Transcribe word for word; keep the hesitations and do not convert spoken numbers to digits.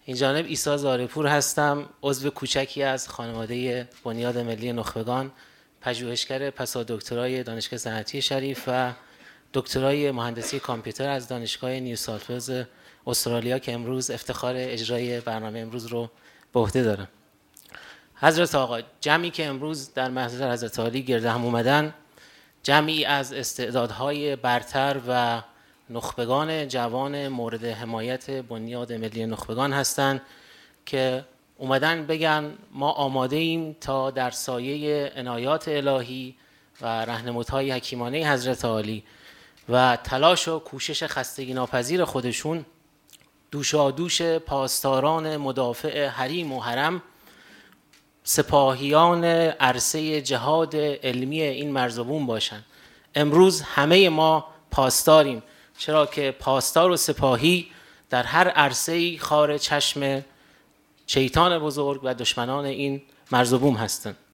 این جانب عیسی زارپور هستم، عضو کوچکی از خانواده بنیاد ملی نخبگان، پژوهشگر پسادکترای دانشگاه صنعتی شریف و دکترای مهندسی کامپیوتر از دانشگاه نیو ساوت ولز استرالیا که امروز افتخار اجرای برنامه امروز رو به عهده دارم. حضرت آقا، جمعی که امروز در محضر حضرت عالی گرد هم اومدن، جمعی از استعدادهای برتر و نخبگان جوان مورد حمایت بنیاد ملی نخبگان هستند که اومدن بگن ما آماده ایم تا در سایه عنایات الهی و راهنمودهای حکیمانه حضرت عالی و تلاش و کوشش خستگی ناپذیر خودشون دوشادوش پاسداران مدافع حریم و حرم، سپاهیان عرصه جهاد علمی این مرزبون باشند. امروز همه ما پاسداریم، چرا که پاسدار و سپاهی در هر عرصه‌ای خار چشم شیطان بزرگ و دشمنان این مرزبون هستند.